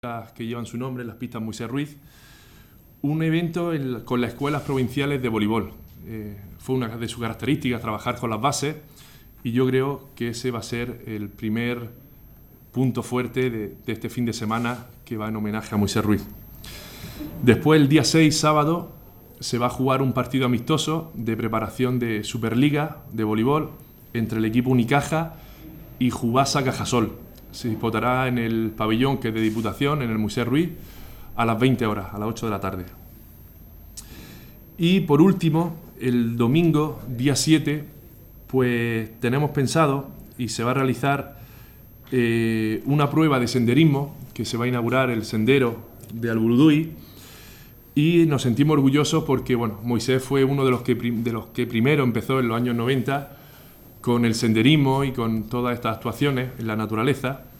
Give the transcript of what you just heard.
que llevan su nombre, las pistas Moisés Ruiz, un evento con las escuelas provinciales de voleibol. Fue una de sus características trabajar con las bases y yo creo que ese va a ser el primer punto fuerte de este fin de semana que va en homenaje a Moisés Ruiz. Después, el día 6, sábado, se va a jugar un partido amistoso de preparación de Superliga de voleibol entre el equipo Unicaja y Jubasa Cajasol. Se disputará en el pabellón que es de Diputación, en el Moisés Ruiz, a las 20 horas, a las 8 de la tarde. Y por último, el domingo, día 7, pues tenemos pensado y se va a realizar una prueba de senderismo que se va a inaugurar el sendero de Alburudui, y nos sentimos orgullosos porque Moisés fue uno de los que primero empezó en los años 90 con el senderismo y con todas estas actuaciones en la naturaleza.